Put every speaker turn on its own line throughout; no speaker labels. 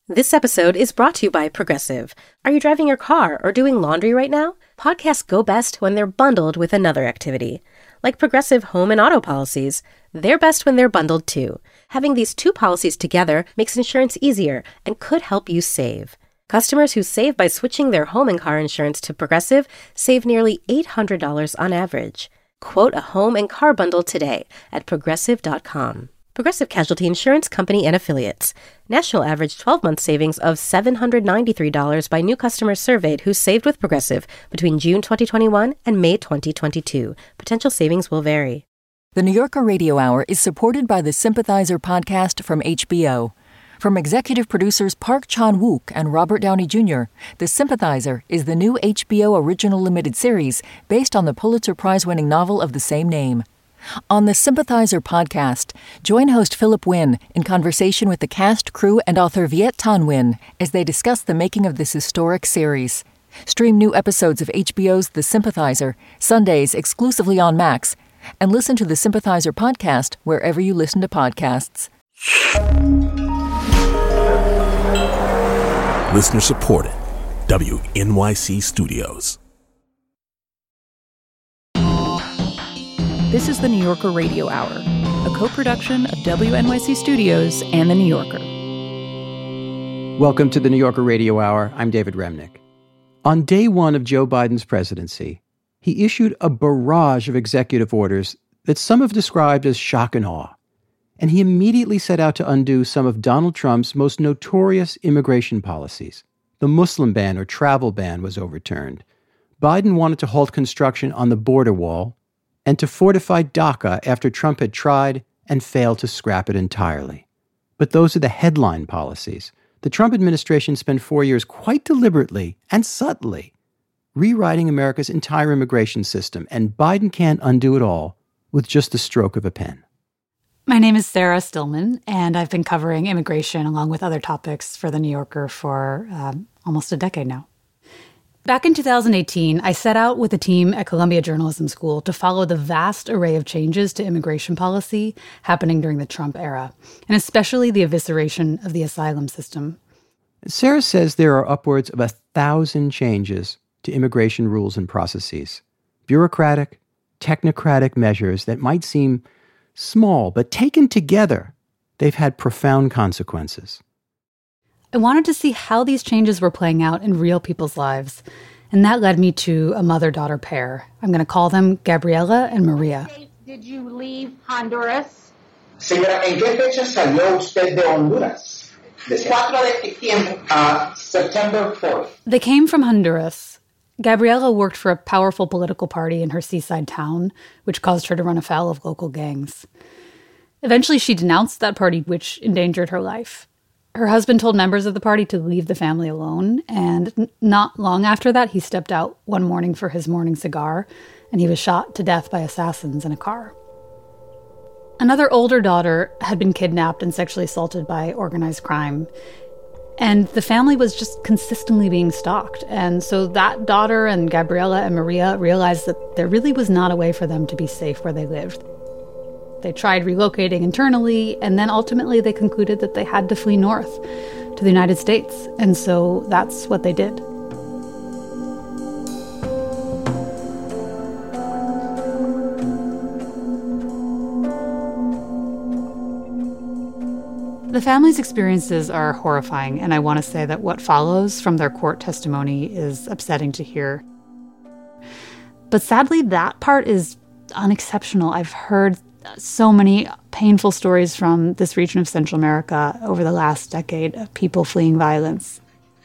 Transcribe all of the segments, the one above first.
This episode is brought to you by Progressive. Are you driving your car or doing laundry right now? Podcasts go best when they're bundled with another activity. Like Progressive home and auto policies, they're best when they're bundled too. Having these two policies together makes insurance easier and could help you save. Customers who save by switching their home and car insurance to Progressive save nearly $800 on average. Quote a home and car bundle today at Progressive.com. Progressive Casualty Insurance Company and Affiliates. National average 12-month savings of $793 by new customers surveyed who saved with Progressive between June 2021 and May 2022. Potential savings will vary.
The New Yorker Radio Hour is supported by the Sympathizer podcast from HBO. From executive producers Park Chan-wook and Robert Downey Jr., The Sympathizer is the new HBO original limited series based on the Pulitzer Prize-winning novel of the same name. On the Sympathizer podcast, join host Philip Wynn in conversation with the cast, crew, and author Viet Thanh Nguyen as they discuss the making of this historic series. Stream new episodes of HBO's The Sympathizer, Sundays exclusively on Max, and listen to the Sympathizer podcast wherever you listen to podcasts.
Listener supported. WNYC Studios.
This is the New Yorker Radio Hour, a co-production of WNYC Studios and The New Yorker.
Welcome to the New Yorker Radio Hour. I'm David Remnick. On day one of Joe Biden's presidency, he issued a barrage of executive orders that some have described as shock and awe. And he immediately set out to undo some of Donald Trump's most notorious immigration policies. The Muslim ban or travel ban was overturned. Biden wanted to halt construction on the border wall and to fortify DACA after Trump had tried and failed to scrap it entirely. But those are the headline policies. The Trump administration spent 4 years quite deliberately and subtly rewriting America's entire immigration system, and Biden can't undo it all with just the stroke of a pen.
My name is Sarah Stillman, and I've been covering immigration along with other topics for The New Yorker for almost a decade now. Back in 2018, I set out with a team at Columbia Journalism School to follow the vast array of changes to immigration policy happening during the Trump era, and especially the evisceration of the asylum system.
Sarah says there are upwards of 1,000 changes to immigration rules and processes. Bureaucratic, technocratic measures that might seem small, but taken together, they've had profound consequences.
I wanted to see how these changes were playing out in real people's lives, and that led me to a mother-daughter pair. I'm going to call them Gabriela and Maria.
Did you leave Honduras?
Señora, ¿en qué fecha salió usted de Honduras? 4 de septiembre. September 4th.
They came from Honduras. Gabriela worked for a powerful political party in her seaside town, which caused her to run afoul of local gangs. Eventually, she denounced that party, which endangered her life. Her husband told members of the party to leave the family alone, and not long after that, he stepped out one morning for his morning cigar, and he was shot to death by assassins in a car. Another older daughter had been kidnapped and sexually assaulted by organized crime, and the family was just consistently being stalked. And so that daughter and Gabriela and Maria realized that there really was not a way for them to be safe where they lived. They tried relocating internally, and then ultimately they concluded that they had to flee north to the United States. And so that's what they did. The family's experiences are horrifying, and I want to say that what follows from their court testimony is upsetting to hear. But sadly, that part is unexceptional. I've heard so many painful stories from this region of Central America over the last decade of people fleeing violence.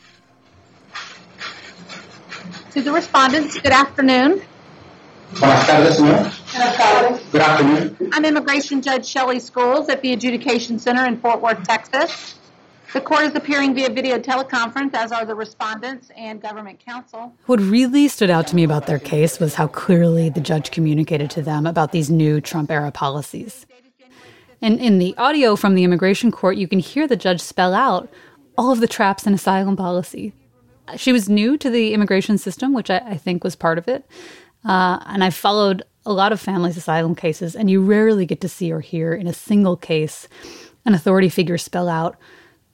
To the respondents, good afternoon.
Buenas tardes, señor. Good afternoon.
I'm Immigration Judge Shelley Scholes at the Adjudication Center in Fort Worth, Texas. The court is appearing via video teleconference, as are the respondents and government counsel.
What really stood out to me about their case was how clearly the judge communicated to them about these new Trump-era policies. And in the audio from the immigration court, you can hear the judge spell out all of the traps in asylum policy. She was new to the immigration system, which I think was part of it. And I've followed a lot of families' asylum cases, and you rarely get to see or hear in a single case an authority figure spell out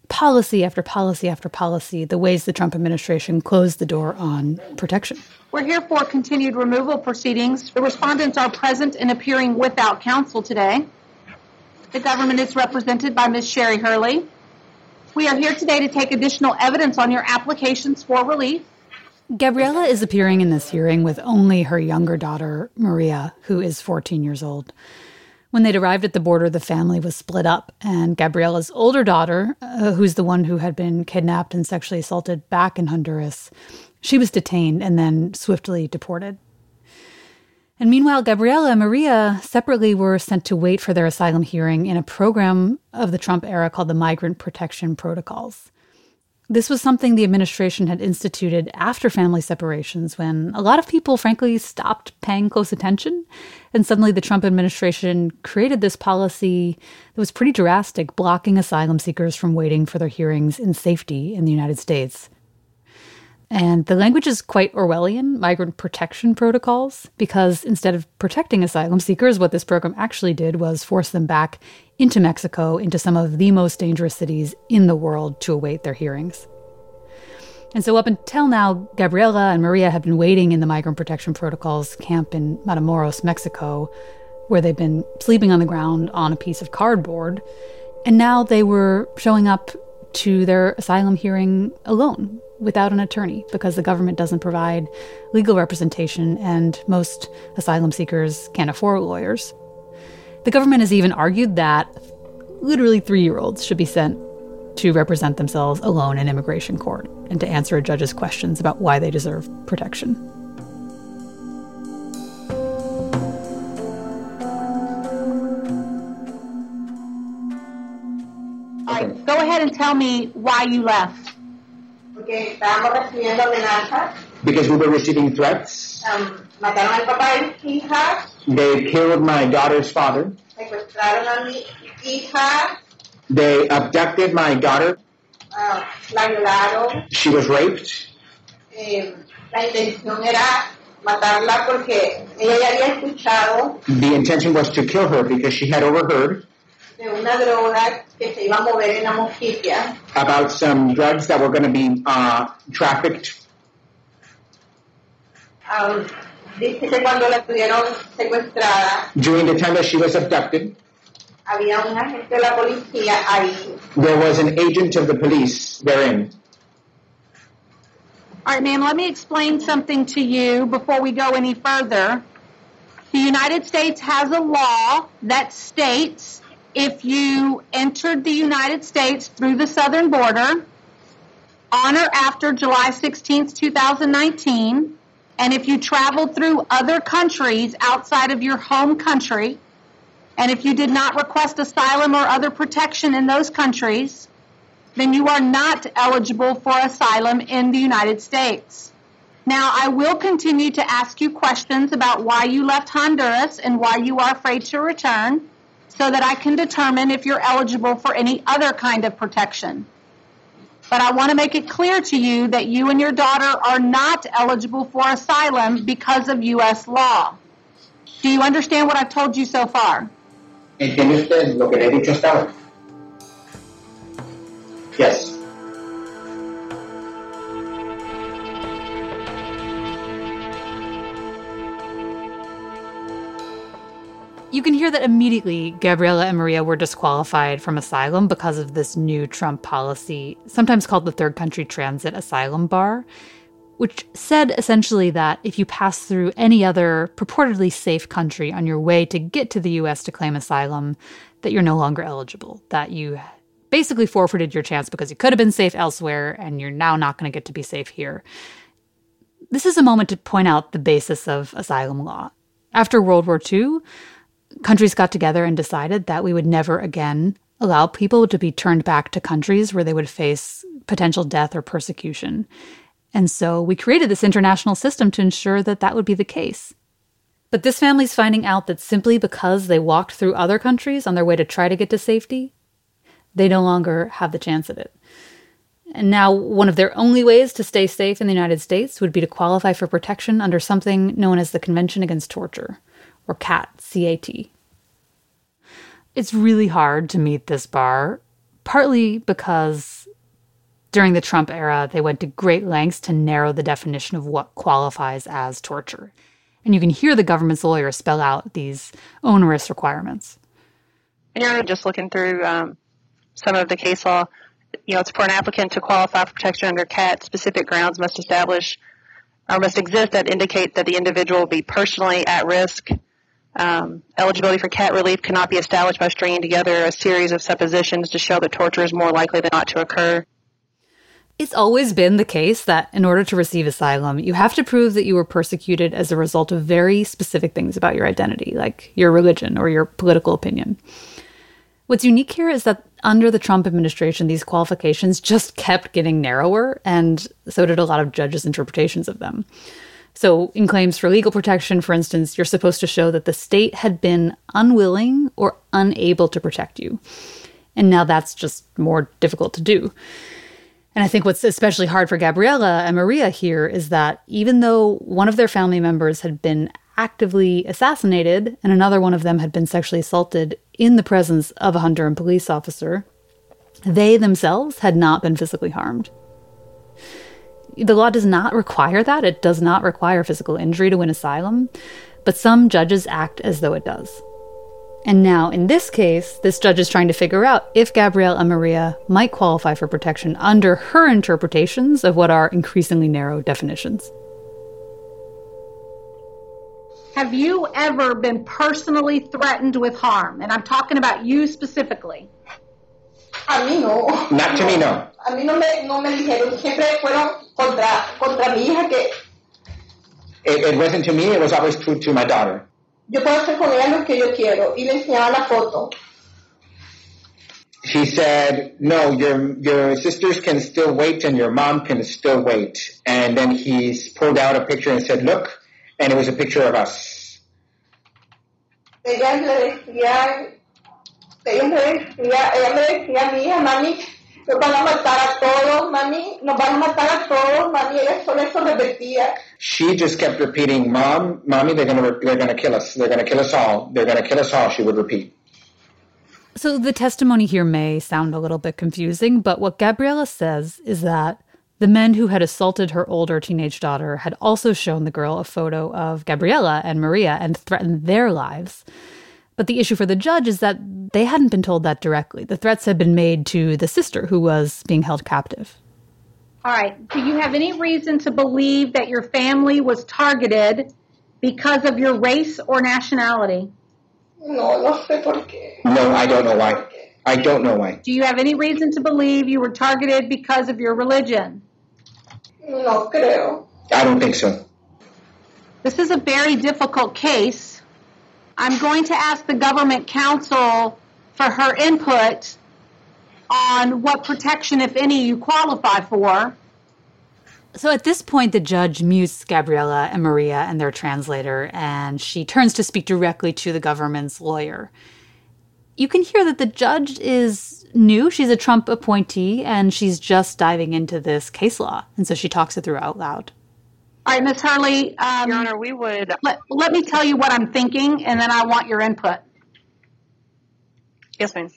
policy after policy after policy, the ways the Trump administration closed the door on protection.
We're here for continued removal proceedings. The respondents are present and appearing without counsel today. The government is represented by Ms. Sherry Hurley. We are here today to take additional evidence on your applications for relief.
Gabriela is appearing in this hearing with only her younger daughter, Maria, who is 14 years old. When they'd arrived at the border, the family was split up, and Gabriela's older daughter, who's the one who had been kidnapped and sexually assaulted back in Honduras, she was detained and then swiftly deported. And meanwhile, Gabriela and Maria separately were sent to wait for their asylum hearing in a program of the Trump era called the Migrant Protection Protocols. This was something the administration had instituted after family separations when a lot of people, frankly, stopped paying close attention. And suddenly the Trump administration created this policy that was pretty drastic, blocking asylum seekers from waiting for their hearings in safety in the United States. And the language is quite Orwellian, migrant protection protocols, because instead of protecting asylum seekers, what this program actually did was force them back into Mexico, into some of the most dangerous cities in the world to await their hearings. And so up until now, Gabriela and Maria had been waiting in the Migrant Protection Protocols camp in Matamoros, Mexico, where they'd been sleeping on the ground on a piece of cardboard. And now they were showing up to their asylum hearing alone, without an attorney, because the government doesn't provide legal representation and most asylum seekers can't afford lawyers. The government has even argued that literally 3-year-olds should be sent to represent themselves alone in immigration court and to answer a judge's questions about why they deserve protection.
All right, go ahead and tell me why you left.
Because we were receiving threats. They killed my daughter's father. They abducted my daughter. She was raped. The intention was to kill her because she had overheard about some drugs that were going to be trafficked. During the time that she was abducted, there was an agent of the police therein.
All right, ma'am, let me explain something to you before we go any further. The United States has a law that states if you entered the United States through the southern border on or after July 16th, 2019, and if you traveled through other countries outside of your home country, and if you did not request asylum or other protection in those countries, then you are not eligible for asylum in the United States. Now, I will continue to ask you questions about why you left Honduras and why you are afraid to return, so that I can determine if you're eligible for any other kind of protection. But I want to make it clear to you that you and your daughter are not eligible for asylum because of U.S. law. Do you understand what I've told you so far?
¿Entiende usted lo que le he dicho hasta ahora? Yes.
You can hear that immediately Gabriela and Maria were disqualified from asylum because of this new Trump policy, sometimes called the Third Country Transit Asylum Bar, which said essentially that if you pass through any other purportedly safe country on your way to get to the U.S. to claim asylum, that you're no longer eligible, that you basically forfeited your chance because you could have been safe elsewhere and you're now not going to get to be safe here. This is a moment to point out the basis of asylum law. After World War II, countries got together and decided that we would never again allow people to be turned back to countries where they would face potential death or persecution. And so we created this international system to ensure that that would be the case. But this family's finding out that simply because they walked through other countries on their way to try to get to safety, they no longer have the chance at it. And now one of their only ways to stay safe in the United States would be to qualify for protection under something known as the Convention Against Torture, or CAT, C-A-T. It's really hard to meet this bar, partly because During the Trump era, they went to great lengths to narrow the definition of what qualifies as torture. And you can hear the government's lawyers spell out these onerous requirements.
And you're just looking through some of the case law. It's for an applicant to qualify for protection under CAT, specific grounds must exist that indicate that the individual will be personally at risk. Eligibility for CAT relief cannot be established by stringing together a series of suppositions to show that torture is more likely than not to occur.
It's always been the case that in order to receive asylum, you have to prove that you were persecuted as a result of very specific things about your identity, like your religion or your political opinion. What's unique here is that under the Trump administration, these qualifications just kept getting narrower, and so did a lot of judges' interpretations of them. So in claims for legal protection, for instance, you're supposed to show that the state had been unwilling or unable to protect you. And now that's just more difficult to do. And I think what's especially hard for Gabriela and Maria here is that even though one of their family members had been actively assassinated and another one of them had been sexually assaulted in the presence of a Honduran police officer, they themselves had not been physically harmed. The law does not require that. It does not require physical injury to win asylum, but some judges act as though it does. And now, in this case, this judge is trying to figure out if Gabriela and Maria might qualify for protection under her interpretations of what are increasingly narrow definitions.
Have you ever been personally threatened with harm? And I'm talking about you specifically.
A mí no. Not to me, no. A mí no me dijeron. Siempre fueron contra mi hija que... It wasn't to me, it was always to my daughter. Yo puedo hacer con ella lo que yo quiero. Y le enseñaba la foto. She said, no, your sisters can still wait and your mom can still wait. And then he pulled out a picture and said, look, and it was a picture of us. Ella me decía a mi hija, mami, nos van a matar a todos, mami, nos van a matar a todos, mami, ella solo eso repetía. She just kept repeating, mommy, they're gonna kill us. They're gonna kill us all. They're gonna kill us all, she would repeat.
So the testimony here may sound a little bit confusing, but what Gabriela says is that the men who had assaulted her older teenage daughter had also shown the girl a photo of Gabriela and Maria and threatened their lives. But the issue for the judge is that they hadn't been told that directly. The threats had been made to the sister who was being held captive.
All right. Do you have any reason to believe that your family was targeted because of your race or nationality? No sé por qué.
No, I don't know why. I don't know why.
Do you have any reason to believe you were targeted because of your religion?
No creo. I don't think so.
This is a very difficult case. I'm going to ask the government counsel for her input on what protection, if any, you qualify for.
So at this point, the judge mutes Gabriela and Maria and their translator, and she turns to speak directly to the government's lawyer. You can hear that the judge is new. She's a Trump appointee, and she's just diving into this case law. And so she talks it through out loud.
All right, Ms. Hurley,
Your Honor, we would...
Let me tell you what I'm thinking, and then I want your input.
Yes, ma'am.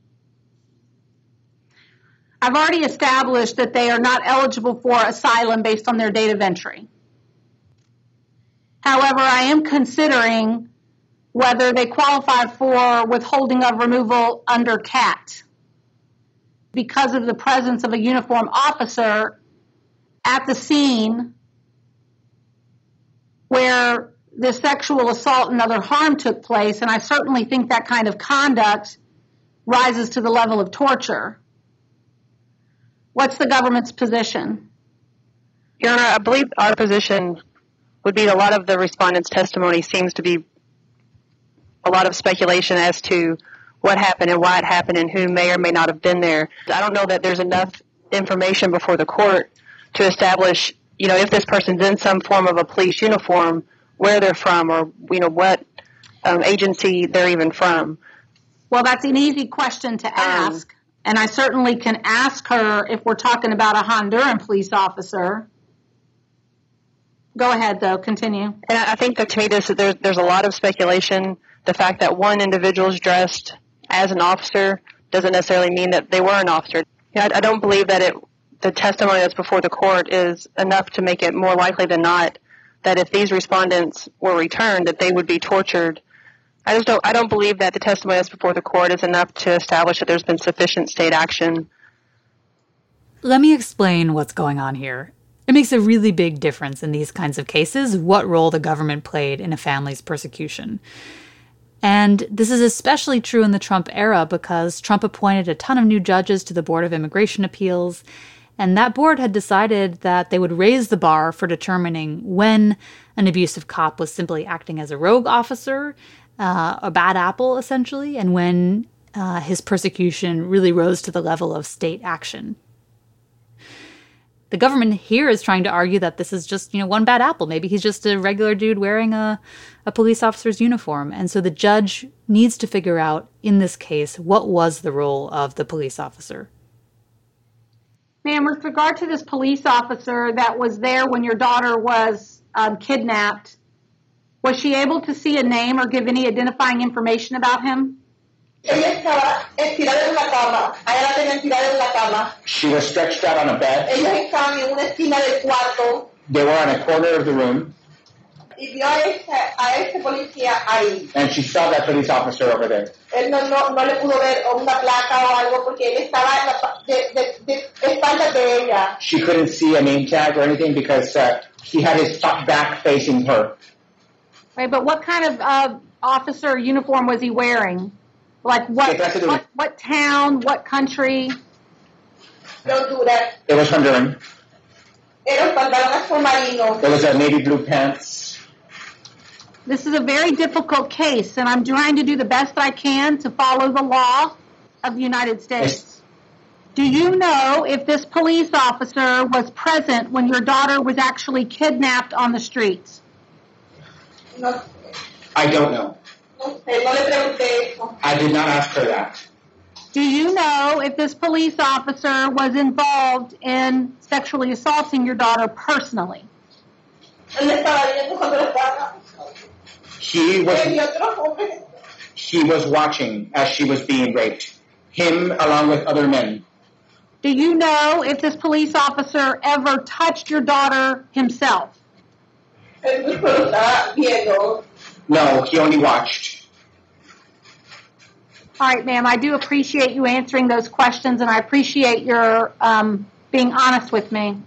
I've already established that they are not eligible for asylum based on their date of entry. However, I am considering whether they qualify for withholding of removal under CAT because of the presence of a uniformed officer at the scene where the sexual assault and other harm took place, and I certainly think that kind of conduct rises to the level of torture. What's the government's position?
Your Honor, I believe our position would be that a lot of the respondents' testimony seems to be a lot of speculation as to what happened and why it happened and who may or may not have been there. I don't know that there's enough information before the court to establish, if this person's in some form of a police uniform, where they're from or, what agency they're even from.
Well, that's an easy question to ask. And I certainly can ask her if we're talking about a Honduran police officer. Go ahead, though. Continue.
And I think that to me, there's a lot of speculation. The fact that one individual is dressed as an officer doesn't necessarily mean that they were an officer. I don't believe that the testimony that's before the court is enough to make it more likely than not that if these respondents were returned, that they would be tortured. I don't believe that the testimony that's before the court is enough to establish that there's been sufficient state action.
Let me explain what's going on here. It makes a really big difference in these kinds of cases what role the government played in a family's persecution. And this is especially true in the Trump era because Trump appointed a ton of new judges to the Board of Immigration Appeals, and that board had decided that they would raise the bar for determining when an abusive cop was simply acting as a rogue officer, a bad apple, essentially, and when his persecution really rose to the level of state action. The government here is trying to argue that this is just, one bad apple. Maybe he's just a regular dude wearing a police officer's uniform. And so the judge needs to figure out, in this case, what was the role of the police officer.
Ma'am, with regard to this police officer that was there when your daughter was kidnapped, was she able to see a name or give any identifying information about him?
She was stretched out on a bed. They were on a corner of the room. And she saw that police officer over there. She couldn't see a name tag or anything because he had his back facing her.
Right, but what kind of officer uniform was he wearing? Like what town, what country?
Don't do that. It was Honduran. There was a navy blue pants.
This is a very difficult case, and I'm trying to do the best I can to follow the law of the United States. Yes. Do you know if this police officer was present when your daughter was actually kidnapped on the streets?
No. I don't know. I did not ask her that.
Do you know if this police officer was involved in sexually assaulting your daughter personally?
He was watching as she was being raped. Him along with other men.
Do you know if this police officer ever touched your daughter himself?
No, he only watched.
All right, ma'am, I do appreciate you answering those questions, and I appreciate your being honest with me.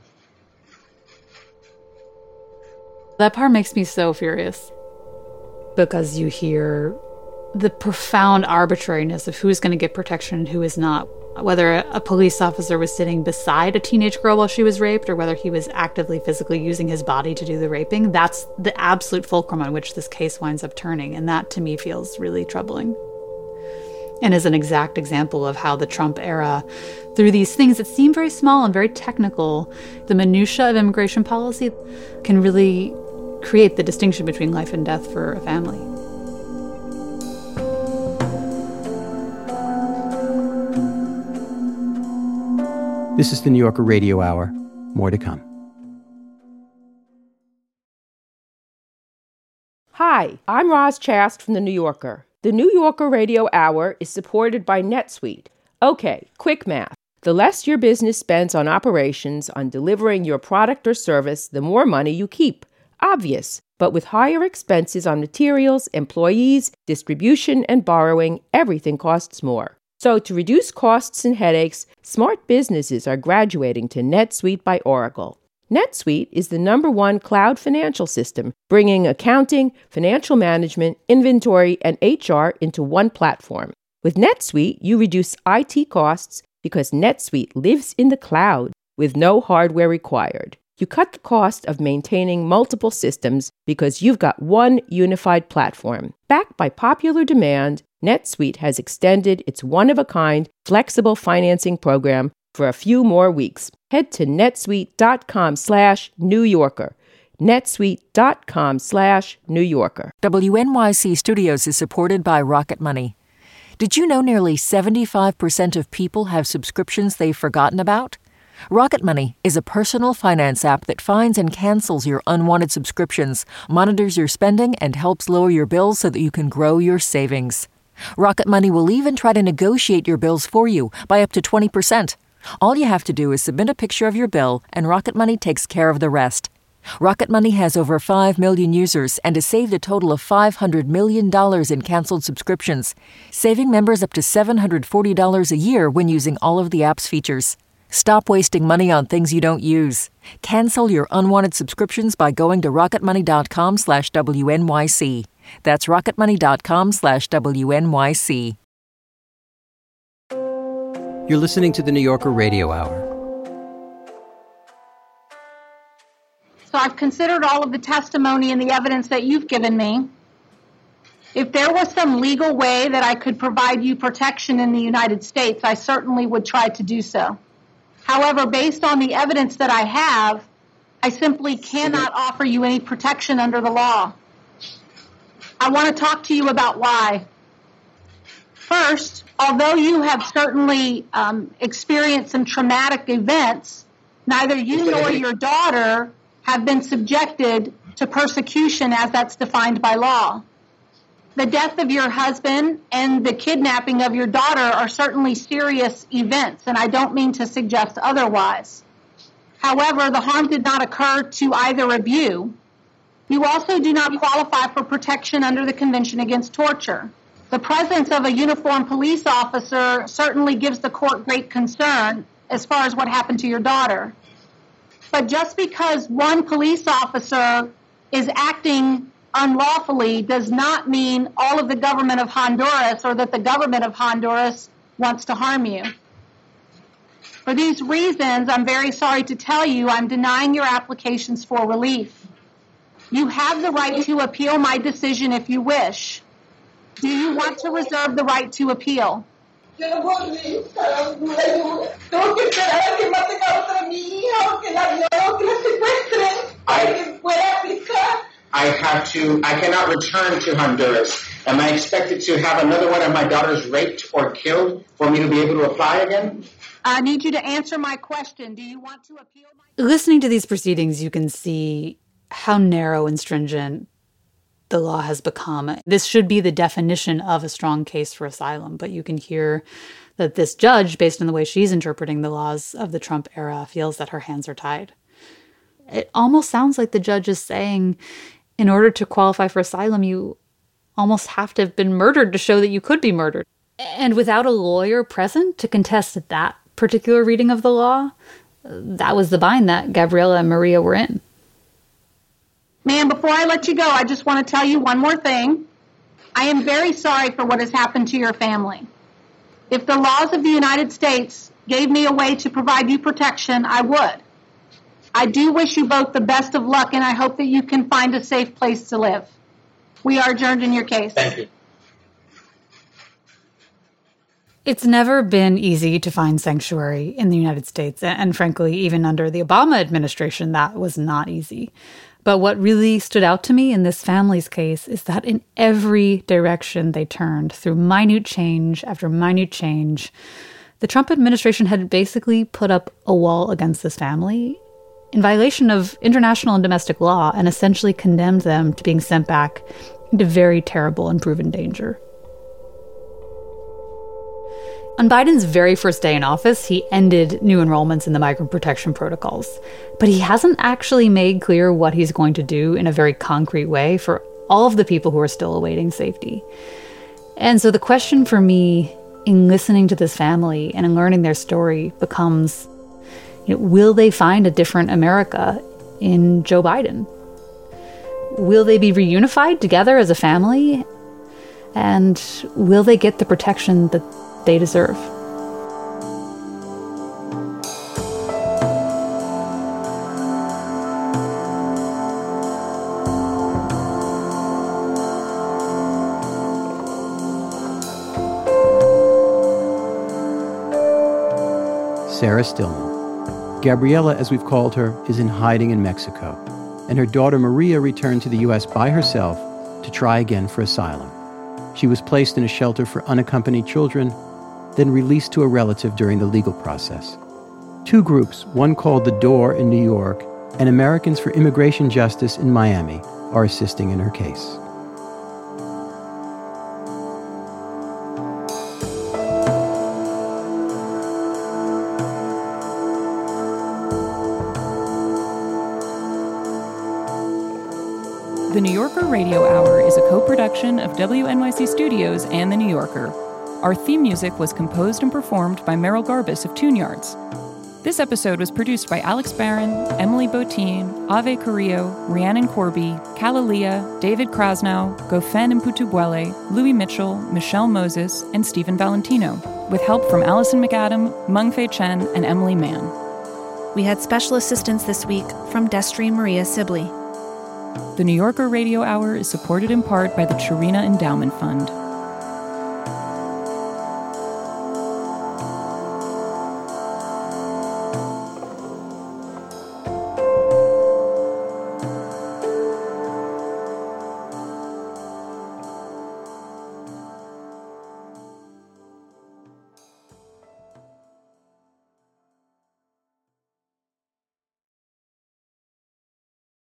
That part makes me so furious because you hear the profound arbitrariness of who's going to get protection and who is not. Whether a police officer was sitting beside a teenage girl while she was raped or whether he was actively physically using his body to do the raping, that's the absolute fulcrum on which this case winds up turning. And that, to me, feels really troubling. And is an exact example of how the Trump era, through these things that seem very small and very technical, the minutiae of immigration policy can really create the distinction between life and death for a family.
This is the New Yorker Radio Hour. More to come.
Hi, I'm Roz Chast from The New Yorker. The New Yorker Radio Hour is supported by NetSuite. Okay, quick math. The less your business spends on operations, on delivering your product or service, the more money you keep. Obvious. But with higher expenses on materials, employees, distribution, and borrowing, everything costs more. So to reduce costs and headaches, smart businesses are graduating to NetSuite by Oracle. NetSuite is the #1 cloud financial system, bringing accounting, financial management, inventory, and HR into one platform. With NetSuite, you reduce IT costs because NetSuite lives in the cloud with no hardware required. You cut the cost of maintaining multiple systems because you've got one unified platform. Backed by popular demand, NetSuite has extended its one-of-a-kind flexible financing program for a few more weeks. Head to netsuite.com/New Yorker. netsuite.com/New Yorker.
WNYC Studios is supported by Rocket Money. Did you know nearly 75% of people have subscriptions they've forgotten about? Rocket Money is a personal finance app that finds and cancels your unwanted subscriptions, monitors your spending, and helps lower your bills so that you can grow your savings. Rocket Money will even try to negotiate your bills for you by up to 20%. All you have to do is submit a picture of your bill, and Rocket Money takes care of the rest. Rocket Money has over 5 million users and has saved a total of $500 million in canceled subscriptions, saving members up to $740 a year when using all of the app's features. Stop wasting money on things you don't use. Cancel your unwanted subscriptions by going to rocketmoney.com/WNYC. That's rocketmoney.com/WNYC.
You're listening to the New Yorker Radio Hour.
So I've considered all of the testimony and the evidence that you've given me. If there was some legal way that I could provide you protection in the United States, I certainly would try to do so. However, based on the evidence that I have, I simply cannot offer you any protection under the law. I want to talk to you about why. First, although you have certainly experienced some traumatic events, neither you nor your daughter have been subjected to persecution as that's defined by law. The death of your husband and the kidnapping of your daughter are certainly serious events, and I don't mean to suggest otherwise. However, the harm did not occur to either of you. You also do not qualify for protection under the Convention Against Torture. The presence of a uniformed police officer certainly gives the court great concern as far as what happened to your daughter. But just because one police officer is acting unlawfully does not mean all of the government of Honduras or that the government of Honduras wants to harm you. For these reasons, I'm very sorry to tell you I'm denying your applications for relief. You have the right to appeal my decision if you wish. Do you want to reserve the right to appeal?
I cannot return to Honduras. Am I expected to have another one of my daughters raped or killed for me to be able to apply again?
I need you to answer my question. Do you want to appeal my...
Listening to these proceedings, you can see how narrow and stringent the law has become. This should be the definition of a strong case for asylum, but you can hear that this judge, based on the way she's interpreting the laws of the Trump era, feels that her hands are tied. It almost sounds like the judge is saying, in order to qualify for asylum, you almost have to have been murdered to show that you could be murdered. And without a lawyer present to contest that particular reading of the law, that was the bind that Gabriela and Maria were in.
Ma'am, before I let you go, I just want to tell you one more thing. I am very sorry for what has happened to your family. If the laws of the United States gave me a way to provide you protection, I would. I do wish you both the best of luck, and I hope that you can find a safe place to live. We are adjourned in your case.
Thank you.
It's never been easy to find sanctuary in the United States, and frankly, even under the Obama administration, that was not easy. But what really stood out to me in this family's case is that in every direction they turned, through minute change after minute change, the Trump administration had basically put up a wall against this family in violation of international and domestic law and essentially condemned them to being sent back into very terrible and proven danger. On Biden's very first day in office, he ended new enrollments in the migrant protection protocols. But he hasn't actually made clear what he's going to do in a very concrete way for all of the people who are still awaiting safety. And so the question for me in listening to this family and in learning their story becomes, will they find a different America in Joe Biden? Will they be reunified together as a family? And will they get the protection that they deserve?
Sarah Stillman. Gabriela, as we've called her, is in hiding in Mexico, and her daughter Maria returned to the U.S. by herself to try again for asylum. She was placed in a shelter for unaccompanied children, then released to a relative during the legal process. Two groups, one called The Door in New York and Americans for Immigration Justice in Miami, are assisting in her case.
The New Yorker Radio Hour is a co-production of WNYC Studios and The New Yorker. Our theme music was composed and performed by Merrill Garbus of Tune Yards. This episode was produced by Alex Barron, Emily Botine, Ave Carrillo, Rhiannon Corby, Kalalia, David Krasnow, Gofen Mputubwele, Louis Mitchell, Michelle Moses, and Stephen Valentino, with help from Allison McAdam, Mengfei Chen, and Emily Mann.
We had special assistance this week from Destry Maria Sibley.
The New Yorker Radio Hour is supported in part by the Chirina Endowment Fund.